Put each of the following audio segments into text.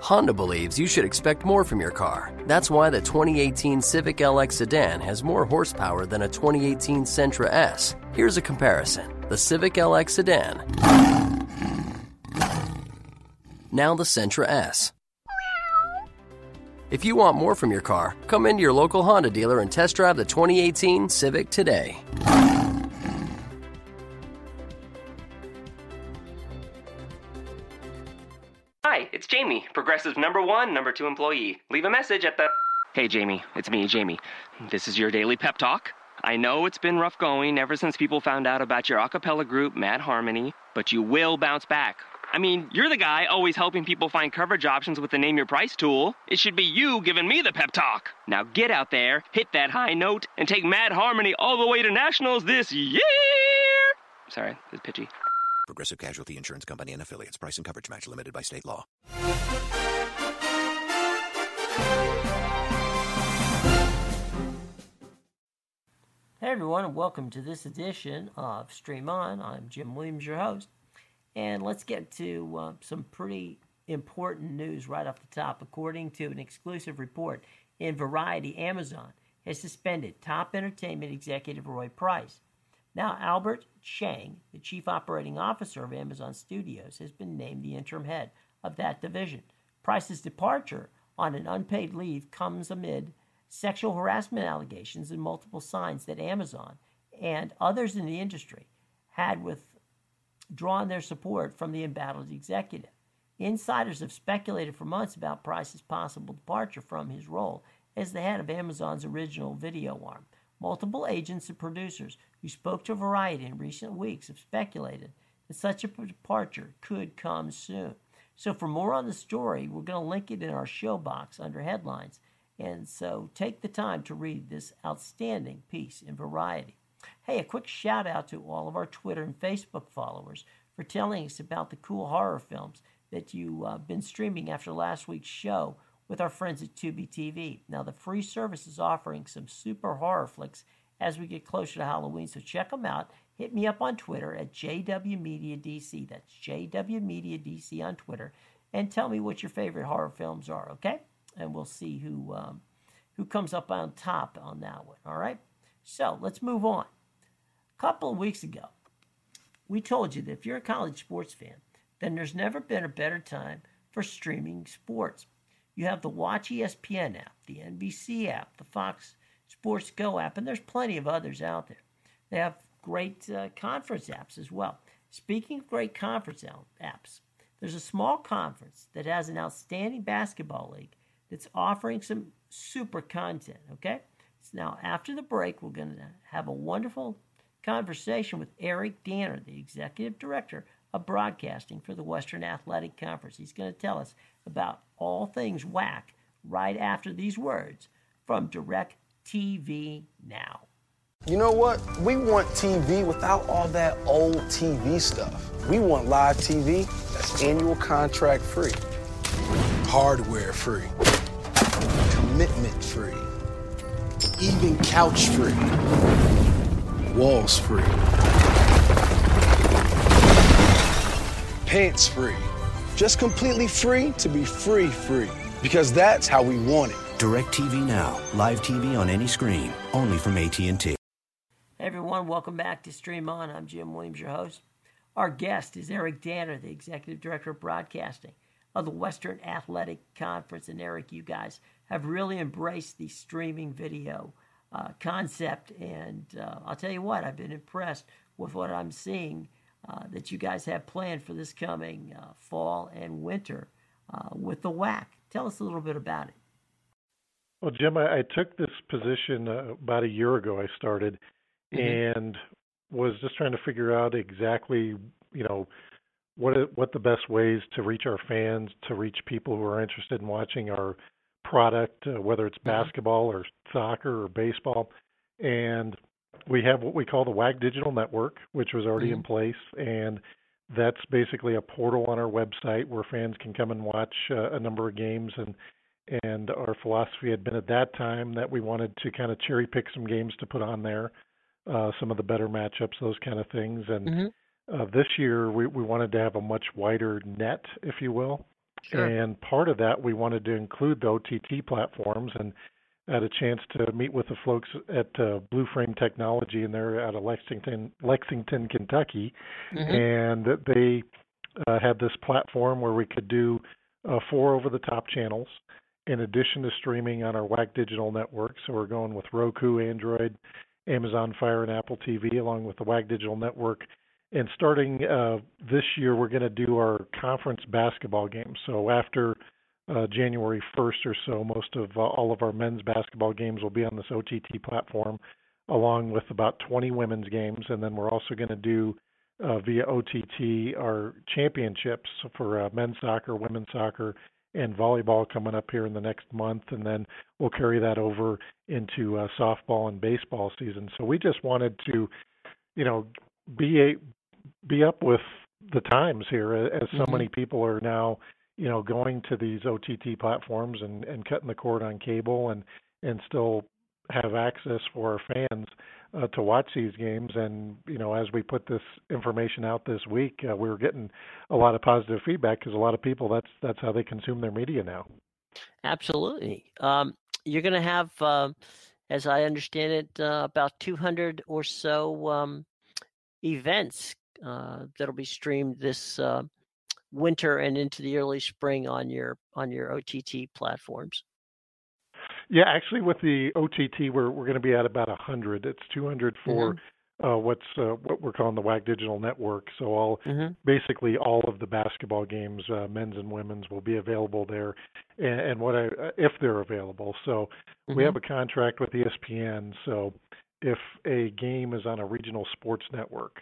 Honda believes you should expect more from your car. That's why the 2018 Civic LX sedan has more horsepower than a 2018 Sentra S. Here's a comparison. The Civic LX sedan. Now the Sentra S. If you want more from your car, come into your local Honda dealer and test drive the 2018 Civic today. Hi, it's Jamie, Progressive #1, #2 employee. Leave a message at the... Hey, Jamie, it's me, Jamie. This is your daily pep talk. I know it's been rough going ever since people found out about your a cappella group, Mad Harmony, but you will bounce back. I mean, you're the guy always helping people find coverage options with the Name Your Price tool. It should be you giving me the pep talk. Now get out there, hit that high note, and take Mad Harmony all the way to nationals this year! Sorry, it's pitchy. Progressive Casualty Insurance Company and Affiliates. Price and coverage match limited by state law. Hey everyone, and welcome to this edition of Stream On. I'm Jim Williams, your host. And let's get to some pretty important news right off the top. According to an exclusive report in Variety, Amazon has suspended top entertainment executive Roy Price. Now, Albert Chang, the chief operating officer of Amazon Studios, has been named the interim head of that division. Price's departure on an unpaid leave comes amid sexual harassment allegations and multiple signs that Amazon and others in the industry had withdrawn their support from the embattled executive. Insiders have speculated for months about Price's possible departure from his role as the head of Amazon's original video arm. Multiple agents and producers who spoke to Variety in recent weeks have speculated that such a departure could come soon. So for more on the story, we're going to link it in our show box under headlines. And so take the time to read this outstanding piece in Variety. Hey, a quick shout out to all of our Twitter and Facebook followers for telling us about the cool horror films that you've been streaming after last week's show with our friends at Tubi TV. Now, the free service is offering some super horror flicks as we get closer to Halloween, so check them out. Hit me up on Twitter at JWMediaDC. That's JWMediaDC on Twitter. And tell me what your favorite horror films are, okay? And we'll see who comes up on top on that one, all right? So, let's move on. A couple of weeks ago, we told you that if you're a college sports fan, then there's never been a better time for streaming sports. You have the Watch ESPN app, the NBC app, the Fox Sports Go app, and there's plenty of others out there. They have great conference apps as well. Speaking of great conference apps, there's a small conference that has an outstanding basketball league that's offering some super content, okay? So now, after the break, we're going to have a wonderful conversation with Eric Danner, the executive director of broadcasting for the Western Athletic Conference. He's going to tell us about all things WAC right after these words from DirecTV Now. You know what? We want TV without all that old TV stuff. We want live TV that's annual contract free, hardware free, commitment free, even couch free, walls free, pants free. Just completely free to be free. Because that's how we want it. DirecTV Now. Live TV on any screen. Only from AT&T. Hey everyone, welcome back to Stream On. I'm Jim Williams, your host. Our guest is Eric Danner, the executive director of broadcasting of the Western Athletic Conference. And Eric, you guys have really embraced the streaming video concept. And I'll tell you what, I've been impressed with what I'm seeing that you guys have planned for this coming fall and winter with the WAC. Tell us a little bit about it. Well, Jim, I took this position about a year ago. I started and was just trying to figure out exactly, what the best ways to reach our fans, to reach people who are interested in watching our product, whether it's basketball or soccer or baseball. And we have what we call the WAC Digital Network, which was already in place, and that's basically a portal on our website where fans can come and watch a number of games. And our philosophy had been at that time that we wanted to kind of cherry pick some games to put on there, some of the better matchups, those kind of things. And this year we wanted to have a much wider net, if you will. Sure. And part of that, we wanted to include the OTT platforms, and had a chance to meet with the folks at Blue Frame Technology, and they're out of Lexington, Kentucky, Mm-hmm. and they had this platform where we could do 4 over-the-top channels in addition to streaming on our WAC Digital Network. So we're going with Roku, Android, Amazon Fire, and Apple TV, along with the WAC Digital Network. And starting this year, we're going to do our conference basketball games. So after January 1st or so, most of all of our men's basketball games will be on this OTT platform, along with about 20 women's games. And then we're also going to do via OTT our championships for men's soccer, women's soccer, and volleyball coming up here in the next month. And then we'll carry that over into softball and baseball season. So we just wanted to, be up with the times here, as so Mm-hmm. many people are now, going to these OTT platforms and cutting the cord on cable and still have access for our fans to watch these games. And, as we put this information out this week, we were getting a lot of positive feedback because a lot of people, that's how they consume their media now. Absolutely. You're going to have, as I understand it, about 200 or so events that'll be streamed this winter and into the early spring on your OTT platforms. Yeah, actually, with the OTT, we're going to be at about 100. It's 200 for what we're calling the WAC Digital Network. So basically all of the basketball games, men's and women's, will be available there, and if they're available. So we have a contract with ESPN. So if a game is on a regional sports network,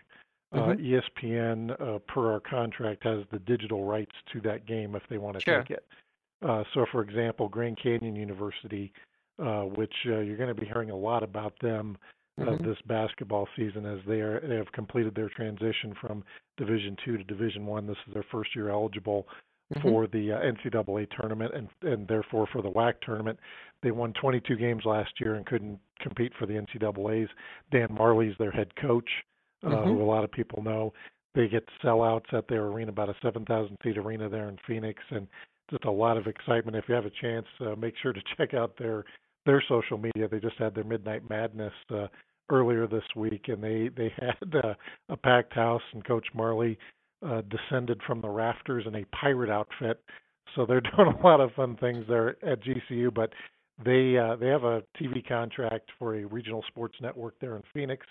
ESPN, per our contract, has the digital rights to that game if they want to take it. So, for example, Grand Canyon University, which you're going to be hearing a lot about them this basketball season, as they have completed their transition from Division II to Division I. This is their first year eligible for the NCAA tournament and therefore for the WAC tournament. They won 22 games last year and couldn't compete for the NCAAs. Dan Marley's their head coach, who a lot of people know. They get sellouts at their arena, about a 7,000-seat arena there in Phoenix, and just a lot of excitement. If you have a chance, make sure to check out their social media. They just had their Midnight Madness earlier this week, and they had a packed house, and Coach Marley descended from the rafters in a pirate outfit. So they're doing a lot of fun things there at GCU, but they have a TV contract for a regional sports network there in Phoenix.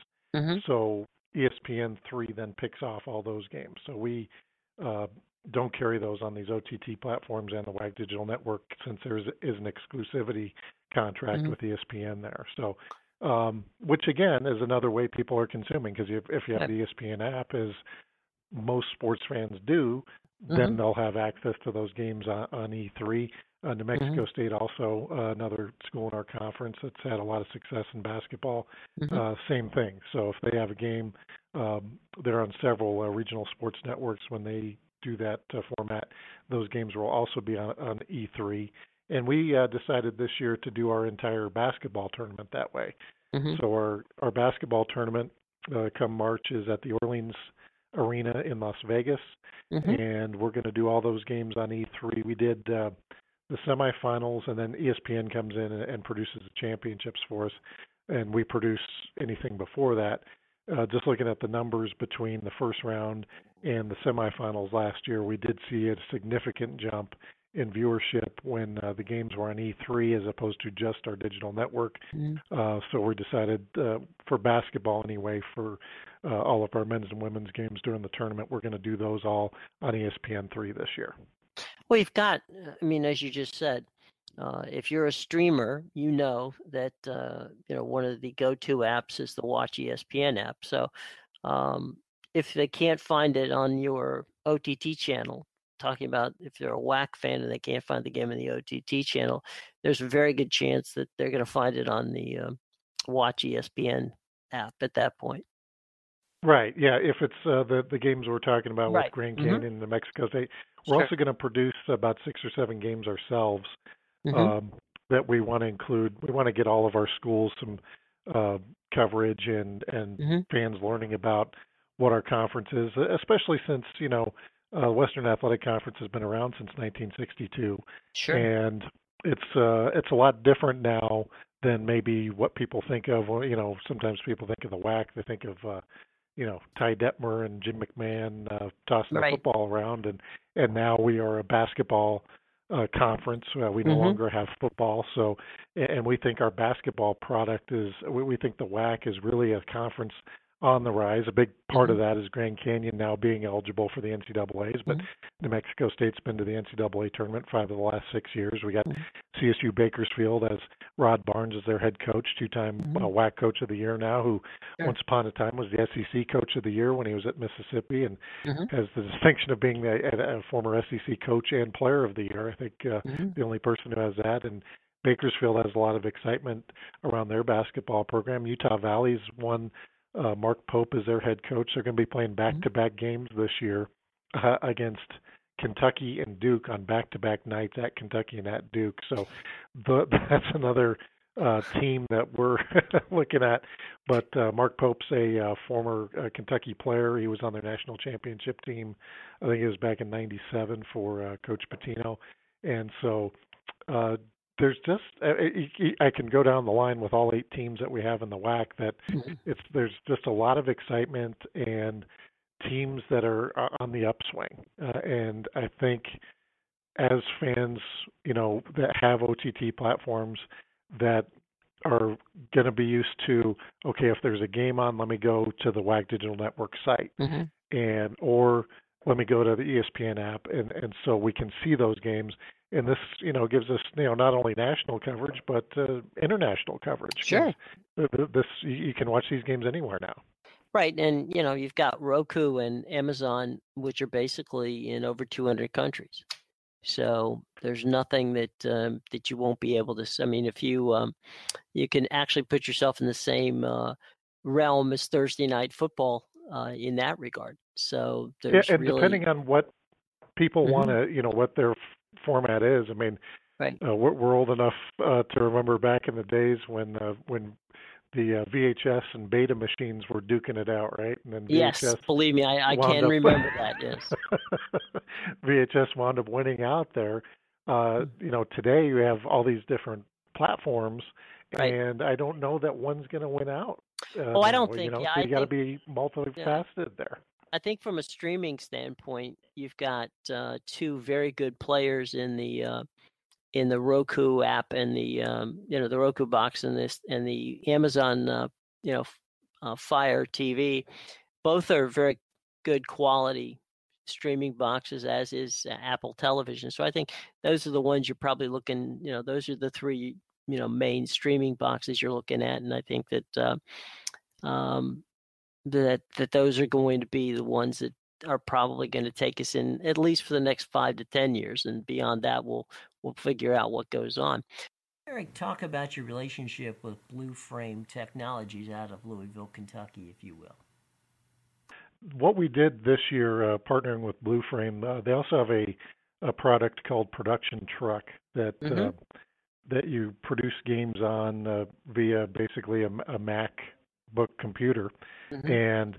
So ESPN3 then picks off all those games. So we don't carry those on these OTT platforms and the WAC Digital Network, since there is an exclusivity contract with ESPN there. So, which again is another way people are consuming, because if you have the ESPN app, as most sports fans do, then they'll have access to those games on E3. New Mexico State, also another school in our conference that's had a lot of success in basketball. Same thing. So if they have a game, they're on several regional sports networks. When they do that format, those games will also be on E3. And we decided this year to do our entire basketball tournament that way. So our basketball tournament come March is at the Orleans Arena in Las Vegas, and we're going to do all those games on E3. We did the semifinals, and then ESPN comes in and produces the championships for us, and we produce anything before that. Just looking at the numbers between the first round and the semifinals last year, we did see a significant jump in viewership when the games were on E3 as opposed to just our digital network. So we decided, for basketball anyway, for all of our men's and women's games during the tournament, we're going to do those all on ESPN3 this year. Well, you've got, as you just said, if you're a streamer, you know that one of the go-to apps is the Watch ESPN app. So if they can't find it on your OTT channel, talking about if they're a WAC fan and they can't find the game in the OTT channel, there's a very good chance that they're going to find it on the Watch ESPN app at that point. Right. Yeah. If it's the games we're talking about with Grand Canyon and New Mexico State, we're also going to produce about 6 or 7 games ourselves that we want to include. We want to get all of our schools some coverage and fans learning about what our conference is, especially since, Western Athletic Conference has been around since 1962, Sure. and it's a lot different now than maybe what people think of. Well, sometimes people think of the WAC, they think of Ty Detmer and Jim McMahon tossing the Right. football around, and now we are a basketball conference. We no Mhm. longer have football, so and we think our basketball product is. We think the WAC is really a conference on the rise. A big part of that is Grand Canyon now being eligible for the NCAA's, but New Mexico State's been to the NCAA tournament 5 of the last 6 years. We got CSU Bakersfield as Rod Barnes as their head coach, 2-time WAC Coach of the Year now, who once upon a time was the SEC Coach of the Year when he was at Mississippi, and has the distinction of being a former SEC Coach and Player of the Year. I think the only person who has that. And Bakersfield has a lot of excitement around their basketball program. Utah Valley's won. Mark Pope is their head coach. They're going to be playing back-to-back games this year against Kentucky and Duke on back-to-back nights at Kentucky and at Duke. So that's another team that we're looking at. But Mark Pope's a former Kentucky player. He was on their national championship team. I think it was back in '97 for Coach Pitino. And so there's just I can go down the line with all 8 teams that we have in the WAC. That there's just a lot of excitement and teams that are on the upswing. And I think as fans, that have OTT platforms that are going to be used to, okay, if there's a game on, let me go to the WAC Digital Network site, or let me go to the ESPN app, and so we can see those games. And this, gives us, not only national coverage, but international coverage. Sure. You can watch these games anywhere now. Right. And, you've got Roku and Amazon, which are basically in over 200 countries. So there's nothing that that you won't be able to. I mean, if you can actually put yourself in the same realm as Thursday Night Football in that regard. So there's and really, depending on what people want to, what their format is. I mean, we're old enough to remember back in the days when the VHS and Beta machines were duking it out, right? And then VHS yes, believe me, I can remember that. Yes, VHS wound up winning out there. Today you have all these different platforms, and I don't know that one's going to win out. I don't think. So you got to be multifaceted there. I think from a streaming standpoint, you've got 2 very good players in the Roku app and the the Roku box and the Amazon Fire TV. Both are very good quality streaming boxes, as is Apple Television. So I think those are the ones you're probably looking. Those are the 3 main streaming boxes you're looking at, and I think that that those are going to be the ones that are probably going to take us in at least for the next 5 to 10 years, and beyond that we'll figure out what goes on. Eric, talk about your relationship with Blue Frame Technologies out of Louisville, Kentucky, if you will. What we did this year, partnering with Blue Frame, they also have a product called Production Truck that you produce games on via basically a MacBook computer, and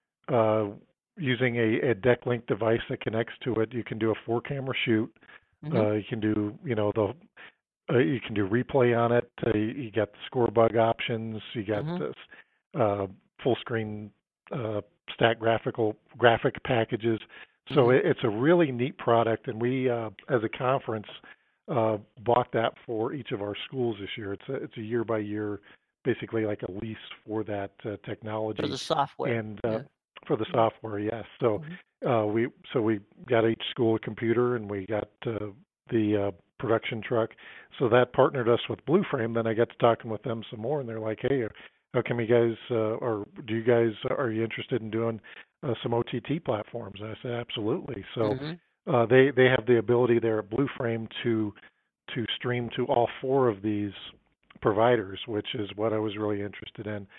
using a deck link device that connects to it, you can do a 4-camera shoot. You can do you can do replay on it. You got the score bug options. You got full screen stack graphic packages. So it's a really neat product, and we as a conference bought that for each of our schools this year. It's a year by year, basically like a lease for that technology for the software and for the software. Yes. So we got each school a computer, and we got the Production Truck. So that partnered us with Blue Frame. Then I got to talking with them some more, and they're like, "Hey, how come you guys or are you interested in doing some OTT platforms?" And I said, "Absolutely." So they have the ability there at Blue Frame to stream to all 4 of these providers, which is what I was really interested in.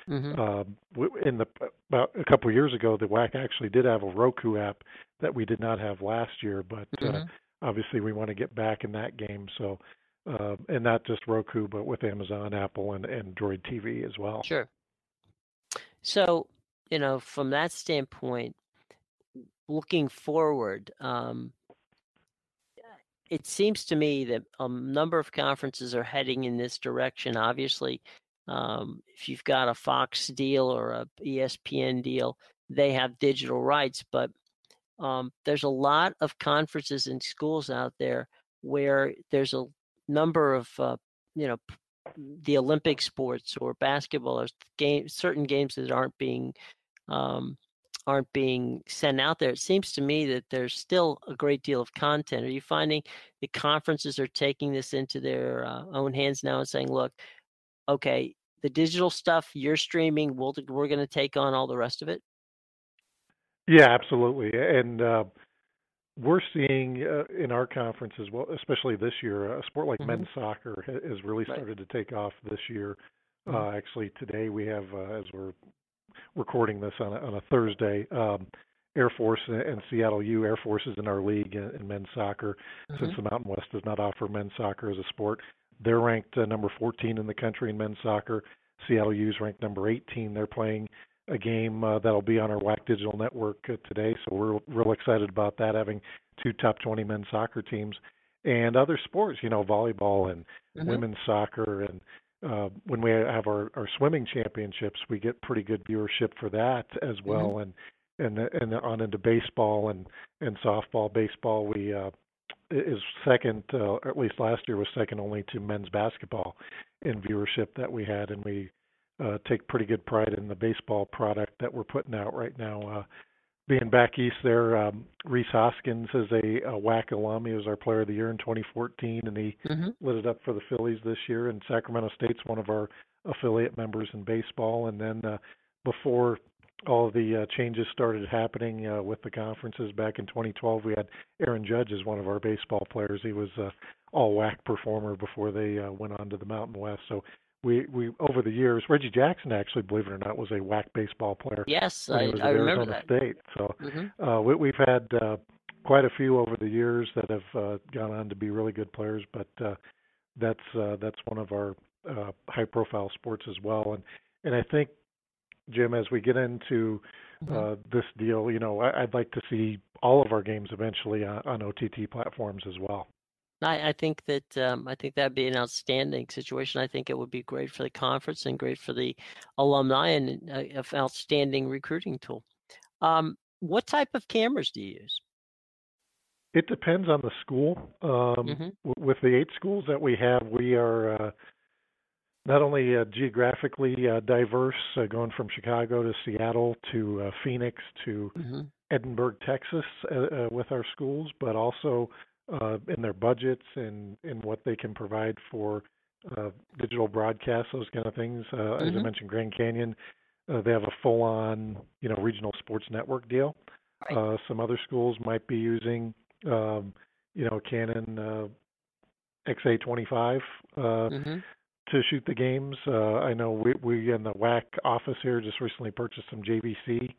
About a couple of years ago, the WAC actually did have a Roku app that we did not have last year, but obviously we want to get back in that game. So, and not just Roku, but with Amazon, Apple, and Android TV as well. Sure. So, from that standpoint, looking forward, it seems to me that a number of conferences are heading in this direction. Obviously, if you've got a Fox deal or a ESPN deal, they have digital rights, but there's a lot of conferences and schools out there where there's a number of, the Olympic sports or basketball or certain games that aren't being sent out there. It seems to me that there's still a great deal of content. Are you finding the conferences are taking this into their own hands now and saying, look, okay, the digital stuff you're streaming, we're going to take on all the rest of it? Yeah, absolutely. And we're seeing in our conference as well, especially this year, a sport like men's soccer has really started to take off this year. Actually, today we have, as we're recording this on a Thursday, Air Force and Seattle U. Air Force is in our league in men's soccer. Since the Mountain West does not offer men's soccer as a sport, they're ranked number 14 in the country in men's soccer. Seattle U is ranked number 18. They're playing a game that'll be on our WAC Digital Network today, so we're real excited about that, having 2 top 20 men's soccer teams. And other sports, volleyball and women's soccer, and when we have our swimming championships, we get pretty good viewership for that as well. And on into baseball and softball. Baseball we is second, or at least last year was second only to men's basketball in viewership that we had, and we take pretty good pride in the baseball product that we're putting out right now. Being back east there, Reese Hoskins is a WAC alum. He was our Player of the Year in 2014, and he lit it up for the Phillies this year. And Sacramento State's one of our affiliate members in baseball. And then before all the changes started happening with the conferences back in 2012, we had Aaron Judge as one of our baseball players. He was all WAC performer before they went on to the Mountain West. So we over the years, Reggie Jackson actually, believe it or not, was a WAC baseball player. Yes, when he was at remember Arizona that. State. So we've had quite a few over the years that have gone on to be really good players, but that's one of our high-profile sports as well. And I think, Jim, as we get into this deal, I'd like to see all of our games eventually on OTT platforms as well. I think that'd be an outstanding situation. I think it would be great for the conference and great for the alumni, and an outstanding recruiting tool. What type of cameras do you use? It depends on the school. With the 8 schools that we have, we are not only geographically diverse, going from Chicago to Seattle to Phoenix to Edinburgh, Texas, with our schools, but also in their budgets and in what they can provide for digital broadcasts, those kind of things. As I mentioned, Grand Canyon, they have a full-on, regional sports network deal. Some other schools might be using, Canon XA25 to shoot the games. I know we in the WAC office here just recently purchased some JVC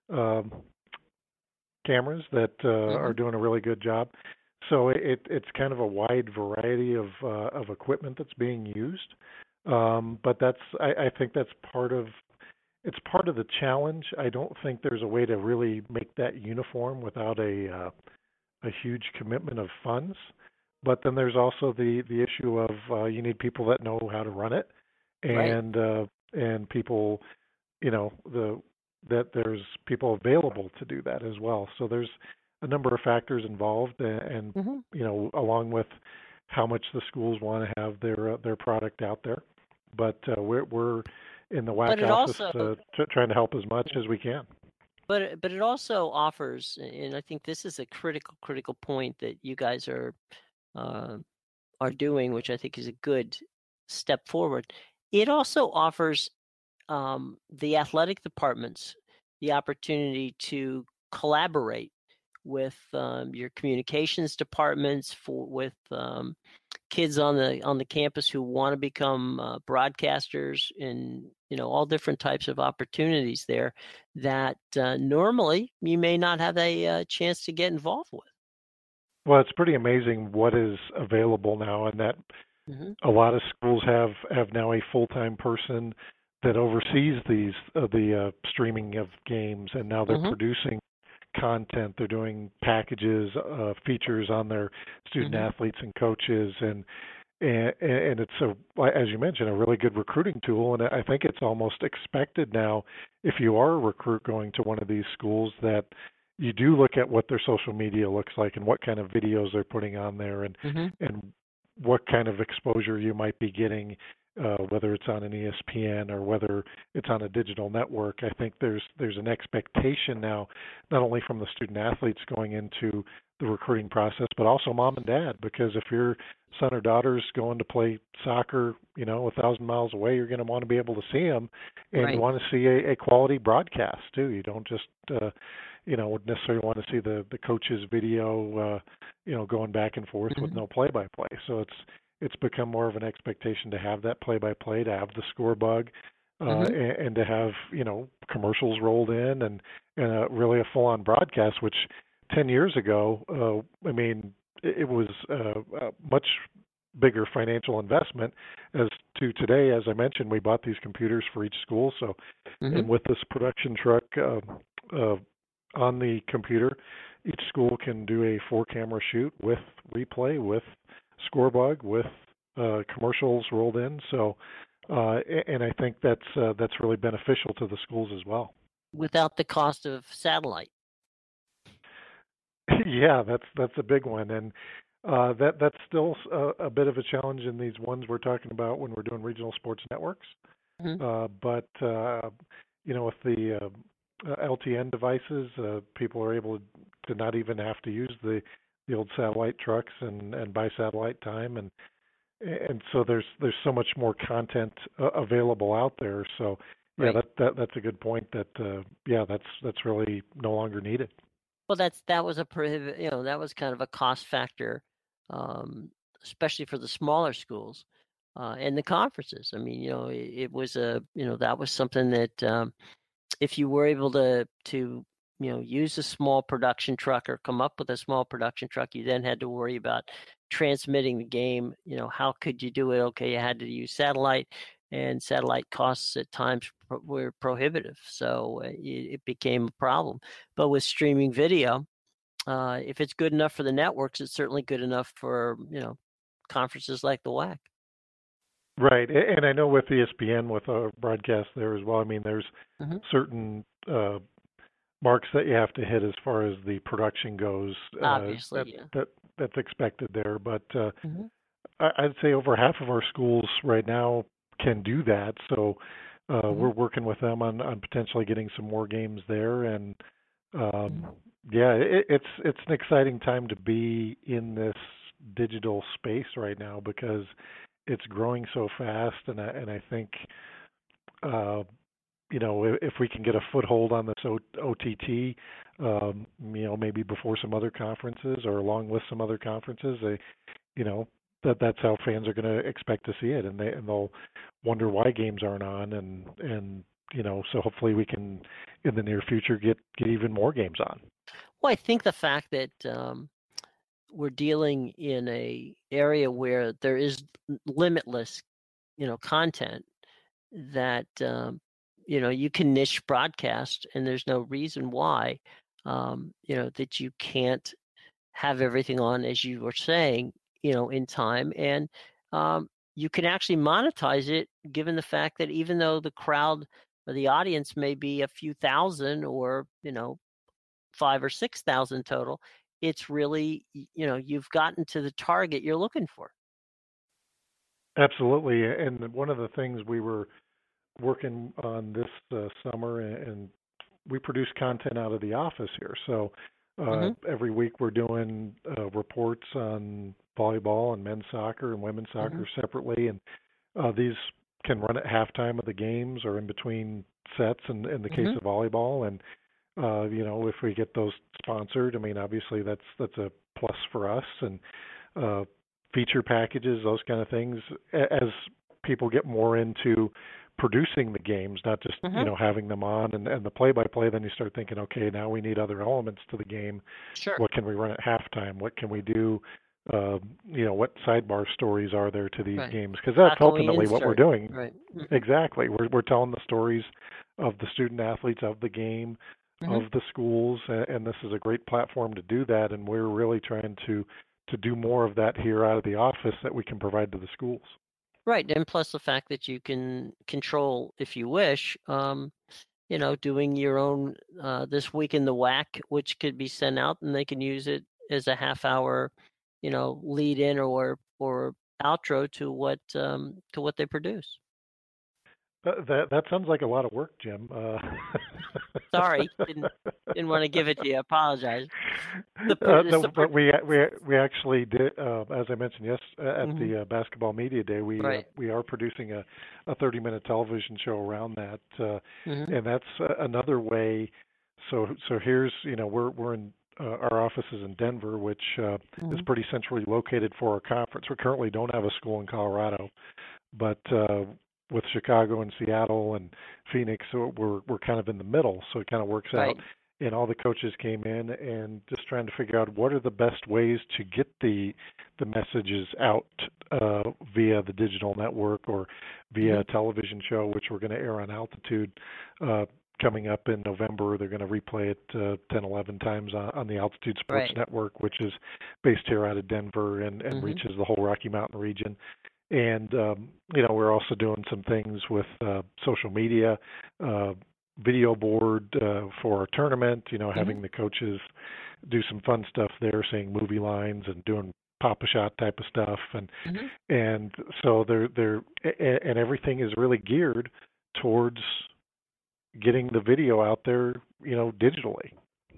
cameras that are doing a really good job. So it's kind of a wide variety of equipment that's being used, but I think that's part of the challenge. I don't think there's a way to really make that uniform without a huge commitment of funds. But then there's also the issue of you need people that know how to run it, and people, that there's people available to do that as well. So there's a number of factors involved, and along with how much the schools want to have their product out there. But we're in the WAC office trying to help as much as we can. But it also offers, and I think this is a critical point that you guys are doing, which I think is a good step forward. It also offers the athletic departments the opportunity to collaborate with your communications departments, with kids on the campus who want to become broadcasters, and all different types of opportunities there that normally you may not have a chance to get involved with. Well, it's pretty amazing what is available now, and that a lot of schools have now a full-time person that oversees the streaming of games, and now they're producing content. They're doing packages, features on their student athletes and coaches, and it's as you mentioned, a really good recruiting tool. And I think it's almost expected now, if you are a recruit going to one of these schools, that you do look at what their social media looks like and what kind of videos they're putting on there, and what kind of exposure you might be getting, whether it's on an ESPN or whether it's on a digital network. I think there's an expectation now, not only from the student athletes going into the recruiting process, but also mom and dad, because if your son or daughter's going to play soccer, 1,000 miles away, you're going to want to be able to see them, and you want to see a quality broadcast too. You don't just necessarily want to see the coach's video, going back and forth with no play-by-play. So it's become more of an expectation to have that play-by-play, to have the score bug, and to have commercials rolled in, and really a full-on broadcast, which 10 years ago, it was a much bigger financial investment as to today. As I mentioned, we bought these computers for each school. So, and with this production truck on the computer, each school can do a 4-camera shoot with replay, with score bug, with commercials rolled in. So, and I think that's really beneficial to the schools as well. Without the cost of satellite. Yeah, that's a big one, and that's still a bit of a challenge in these ones we're talking about when we're doing regional sports networks. But with the LTN devices, people are able to not even have to use the old satellite trucks and buy satellite time, and so there's so much more content available out there. So that's a good point. That's really no longer needed. Well, that was that was kind of a cost factor, especially for the smaller schools and the conferences. It was that was something that if you were able to use a small production truck or come up with a small production truck, you then had to worry about transmitting the game. How could you do it? Okay, you had to use satellite, and satellite costs at times were prohibitive, so it became a problem. But with streaming video, if it's good enough for the networks, it's certainly good enough for conferences like the WAC. Right, and I know with ESPN, with our broadcast there as well, there's certain marks that you have to hit as far as the production goes. Obviously, that's expected there. But I'd say over half of our schools right now can do that. So we're working with them on potentially getting some more games there. And it's an exciting time to be in this digital space right now, because it's growing so fast, and I think if we can get a foothold on this OTT, maybe before some other conferences or along with some other conferences, that's how fans are going to expect to see it, and they'll wonder why games aren't on, and so hopefully we can in the near future get even more games on. Well, I think the fact that we're dealing in a area where there is limitless, content, that you can niche broadcast, and there's no reason why, that you can't have everything on, as you were saying, in time, and you can actually monetize it, given the fact that even though the crowd or the audience may be a few thousand, or 5,000 or 6,000 total, it's really, you've gotten to the target you're looking for. Absolutely. And one of the things we were working on this summer, and we produce content out of the office here. So every week we're doing reports on volleyball and men's soccer and women's soccer separately. And these can run at halftime of the games or in between sets in the case of volleyball. And if we get those sponsored, obviously that's a plus for us, and feature packages, those kind of things, as people get more into producing the games, not just, having them on and the play-by-play, then you start thinking, okay, now we need other elements to the game. Sure. What can we run at halftime? What can we do? What sidebar stories are there to these games? Because that's ultimately what we're doing. Right. Exactly. We're telling the stories of the student athletes of the game, of the schools, and this is a great platform to do that. And we're really trying to do more of that here out of the office that we can provide to the schools. Right, and plus the fact that you can control, if you wish, doing your own This Week in the WAC, which could be sent out, and they can use it as a half-hour, lead in or outro to what they produce. That sounds like a lot of work, Jim. Sorry, didn't want to give it to you. I apologize. But we actually did, as I mentioned, at the Basketball Media Day, we are producing a 30-minute television show around that, and that's another way. So here's we're in our office is in Denver, which is pretty centrally located for our conference. We currently don't have a school in Colorado, but with Chicago and Seattle and Phoenix, so we're kind of in the middle. So it kind of works out. And all the coaches came in and just trying to figure out what are the best ways to get the messages out via the digital network or via a television show, which we're going to air on Altitude coming up in November. They're going to replay it 10, 11 times on the Altitude Sports Network, which is based here out of Denver and reaches the whole Rocky Mountain region. And, we're also doing some things with social media, video board for our tournament, having the coaches do some fun stuff there, saying movie lines and doing pop-a-shot type of stuff. And so and everything is really geared towards getting the video out there, digitally.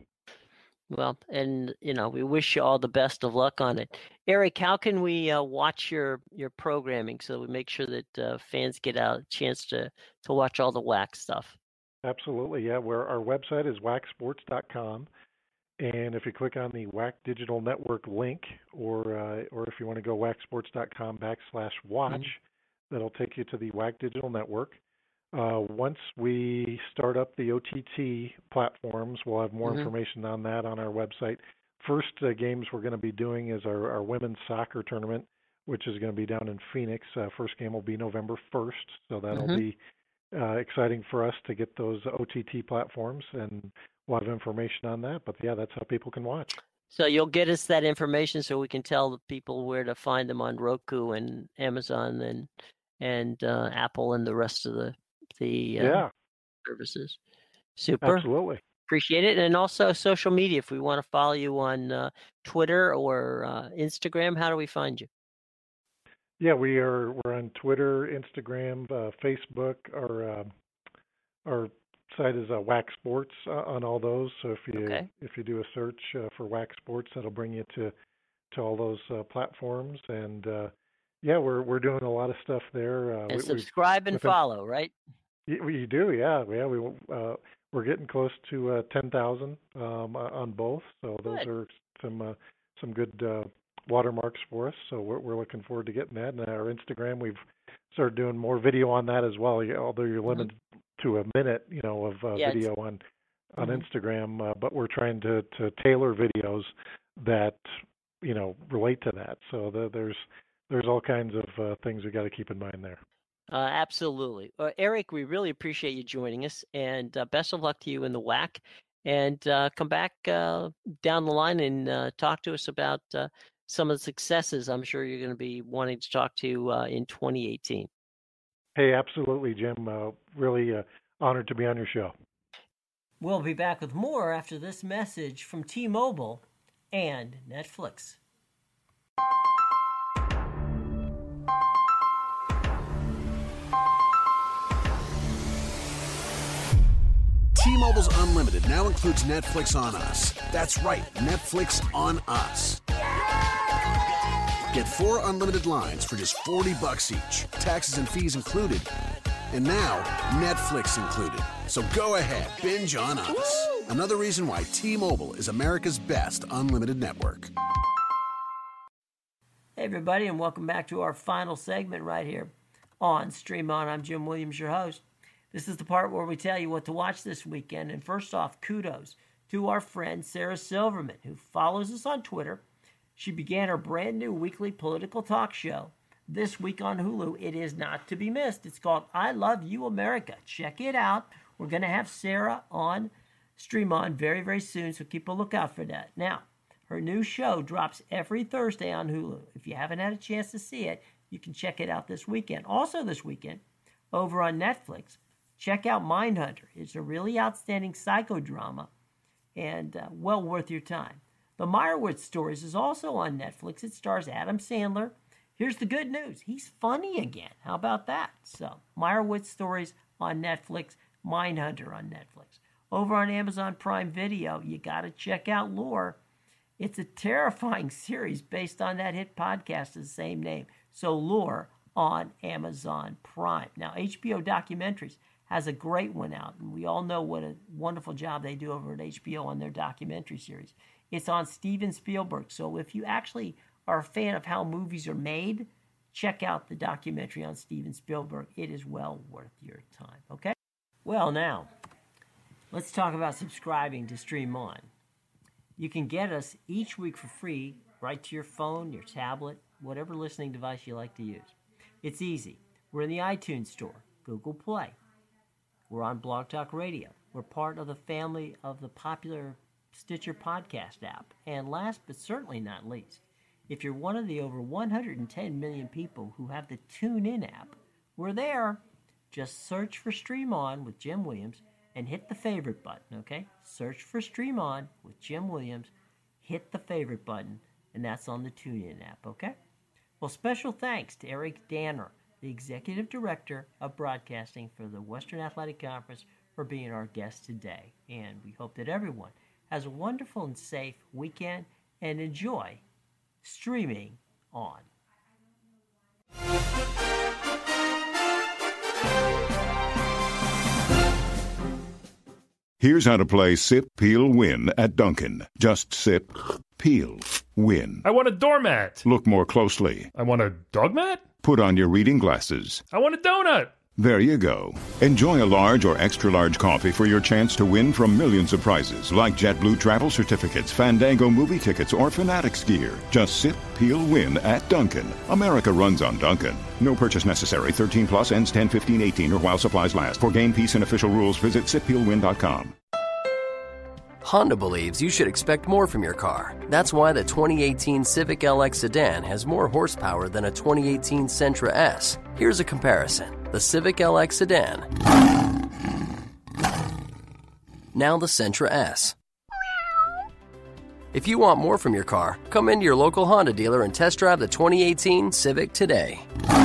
Well, and, we wish you all the best of luck on it. Eric, how can we watch your programming so we make sure that fans get a chance to watch all the WAC stuff? Absolutely, yeah. Our website is wacsports.com, and if you click on the WAC Digital Network link, or if you want to go wacsports.com/watch, that'll take you to the WAC Digital Network. Once we start up the OTT platforms, we'll have more information on that on our website. First games we're going to be doing is our women's soccer tournament, which is going to be down in Phoenix. First game will be November 1st, so that'll be exciting for us to get those OTT platforms, and we'll have information on that. But, yeah, that's how people can watch. So you'll get us that information so we can tell the people where to find them on Roku and Amazon and Apple and the rest of the services. Super. Absolutely. Appreciate it. And also social media. If we want to follow you on Twitter or Instagram, how do we find you? Yeah, we're on Twitter, Instagram, Facebook. Our site is WAC Sports on all those. So if you do a search for WAC Sports, that'll bring you to all those platforms. And we're doing a lot of stuff there. And subscribe and follow, right? We do, yeah. We're getting close to 10,000 on both. So those are some good watermarks for us. So we're looking forward to getting that. And our Instagram, we've started doing more video on that as well. Although you're limited to a minute, of video on Instagram, but we're trying to tailor videos that relate to that. So there's all kinds of things we got to keep in mind there. Absolutely. Eric, we really appreciate you joining us, and best of luck to you in the WAC. And come back down the line and talk to us about some of the successes I'm sure you're going to be wanting to talk to in 2018. Hey, absolutely, Jim. Really honored to be on your show. We'll be back with more after this message from T-Mobile and Netflix. T-Mobile's Unlimited now includes Netflix on Us. That's right, Netflix on Us. Get 4 unlimited lines for just $40 each, taxes and fees included. And now, Netflix included. So go ahead, binge on Us. Another reason why T-Mobile is America's best unlimited network. Hey everybody, and welcome back to our final segment right here on Stream On. I'm Jim Williams, your host. This is the part where we tell you what to watch this weekend. And first off, kudos to our friend Sarah Silverman, who follows us on Twitter. She began her brand new weekly political talk show this week on Hulu. It is not to be missed. It's called I Love You, America. Check it out. We're going to have Sarah on Stream On very, very soon, so keep a lookout for that. Now, her new show drops every Thursday on Hulu. If you haven't had a chance to see it, you can check it out this weekend. Also this weekend, over on Netflix, check out Mindhunter. It's a really outstanding psychodrama and well worth your time. The Meyerowitz Stories is also on Netflix. It stars Adam Sandler. Here's the good news. He's funny again. How about that? So, Meyerowitz Stories on Netflix, Mindhunter on Netflix. Over on Amazon Prime Video, you got to check out Lore. It's a terrifying series based on that hit podcast of the same name. So, Lore on Amazon Prime. Now, HBO Documentaries has a great one out, and we all know what a wonderful job they do over at HBO on their documentary series. It's on Steven Spielberg. So if you actually are a fan of how movies are made, check out the documentary on Steven Spielberg. It is well worth your time, okay? Well, now, let's talk about subscribing to Stream On. You can get us each week for free right to your phone, your tablet, whatever listening device you like to use. It's easy. We're in the iTunes Store, Google Play. We're on Blog Talk Radio. We're part of the family of the popular Stitcher podcast app. And last but certainly not least, if you're one of the over 110 million people who have the TuneIn app, we're there. Just search for Stream On with Jim Williams and hit the favorite button, okay? Search for Stream On with Jim Williams, hit the favorite button, and that's on the TuneIn app, okay? Well, special thanks to Eric Danner, the Executive Director of Broadcasting for the Western Athletic Conference, for being our guest today. And we hope that everyone has a wonderful and safe weekend and enjoy Streaming On. Here's how to play Sip, Peel, Win at Dunkin'. Just sip, peel, win. I want a doormat. Look more closely. I want a dog mat? Put on your reading glasses. I want a donut. There you go. Enjoy a large or extra-large coffee for your chance to win from millions of prizes, like JetBlue travel certificates, Fandango movie tickets, or Fanatics gear. Just sip, peel, win at Dunkin'. America runs on Dunkin'. No purchase necessary. 18 plus ends 10/15/18 or while supplies last. For game, peace, and official rules, visit sippeelwin.com. Honda believes you should expect more from your car. That's why the 2018 Civic LX sedan has more horsepower than a 2018 Sentra S. Here's a comparison. The Civic LX sedan. Now the Sentra S. If you want more from your car, come into your local Honda dealer and test drive the 2018 Civic today.